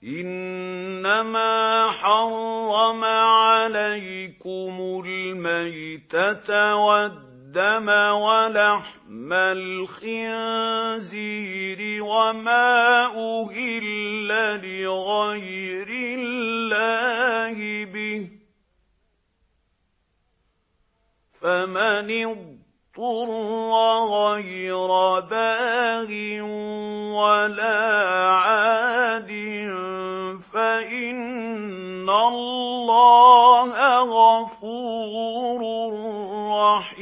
إِنَّمَا حَرَّمَ عَلَيْكُمُ الْمَيْتَةَ وَالدَّمَ وَلَحْمَ الْخِنزِيرِ وَمَا أُهِلَّ لِغَيْرِ اللَّهِ بِهِ ۖ فَمَنِ اضْطُرَّ غَيْرَ بَاغٍ وَلَا عَادٍ فَإِنَّ اللَّهَ غَفُورٌ رَّحِيمٌ.